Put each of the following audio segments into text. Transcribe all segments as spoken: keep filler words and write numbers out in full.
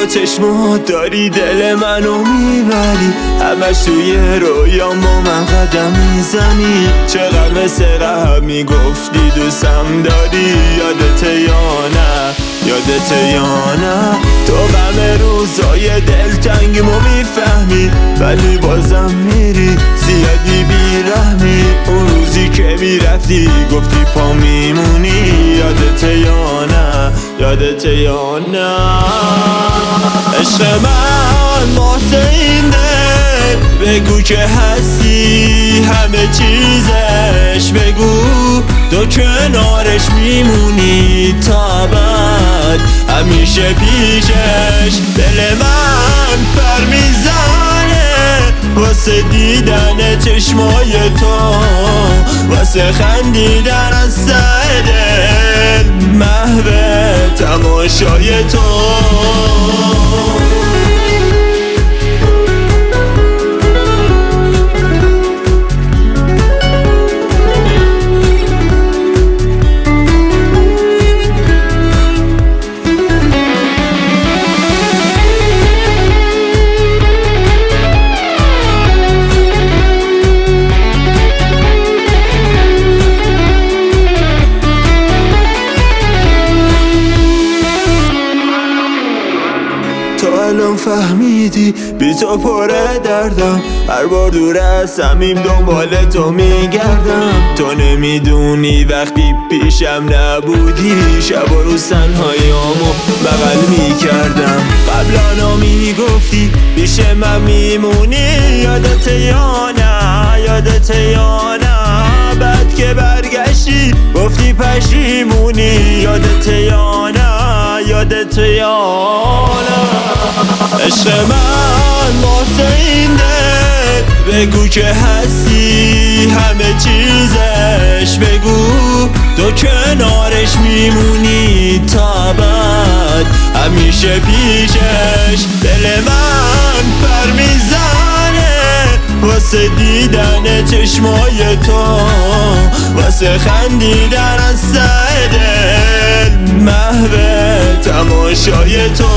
با چشمات داری دل منو میبری، همش توی رویام با من قدم میزنی. چقدر مثل قبل میگفتی دوستم داری، یادته یا نه، یادته یا نه. تو غم روزای دلتنگیمو میفهمی، ولی بازم میری زیادی بیرحمی. اون روزی که میرفتی گفتی پا میمونی، یادته یا نه، یادته یا نه. عشق من واسه این دل بگو که هستی همه چیزش، بگو تو کنارش میمونی تا ابد، همیشه پیشش. دل من پر میزنه واسه دیدن چشمای تو، واسه خندیدن از سر دل، محو تماشای تو. تو الان فهمیدی بی تو پره دردم، هر بار دور از صمیم دنبال تو میگردم. تو نمیدونی وقتی پیشم نبودی، شب و روز تنهاییامو بغل میکردم. قبلا میگفتی پیش من میمونی، یادته یا نه، یادته یا نه. بعد که برگشتی گفتی پشیمونی، یادته یا نه، یادته یا نه. عشق من واسه این دل بگو که هستی همه چیزش، بگو تو کنارش میمونی تا ابد، همیشه پیشش. دل من پر میزنه واسه دیدن چشمای تو، واسه خندیدن از سر دل، محو تماشای تو.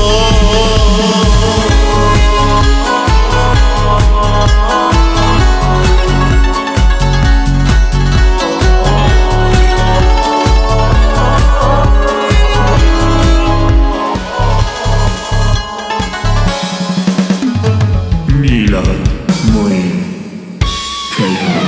میلاد معین کیهان.